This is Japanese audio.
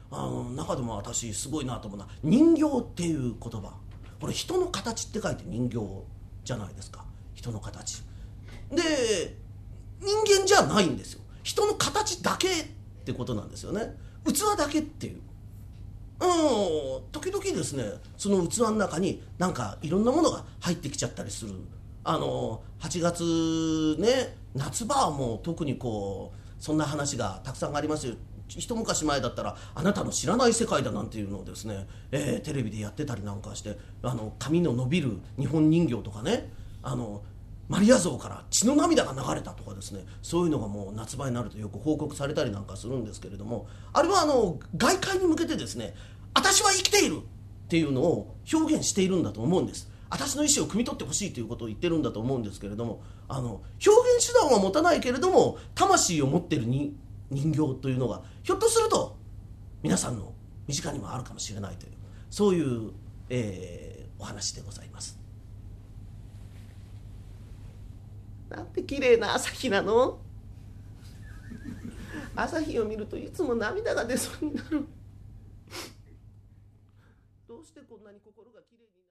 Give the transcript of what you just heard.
中でも私すごいなと思うのは人形っていう言葉。これ人の形って書いて人形じゃないですか。人の形で人間じゃないんですよ。人の形だけってことなんですよね。器だけっていう。時々ですね、その器の中になんかいろんなものが入ってきちゃったりする。8月ね、夏場はもう特にこうそんな話がたくさんありますよ。一昔前だったらあなたの知らない世界だなんていうのをですね、テレビでやってたりなんかして、髪の伸びる日本人形とかね、マリア像から血の涙が流れたとかですね、そういうのがもう夏場になるとよく報告されたりなんかするんですけれども、あれは外界に向けてですね、私は生きているっていうのを表現しているんだと思うんです。私の意思を汲み取ってほしいということを言ってるんだと思うんですけれども、表現手段は持たないけれども魂を持っている人形というのがひょっとすると皆さんの身近にもあるかもしれないという、そういう、お話でございます。なんて綺麗な朝日なの。朝日を見るといつも涙が出そうになる。どうしてこんなに心が綺麗に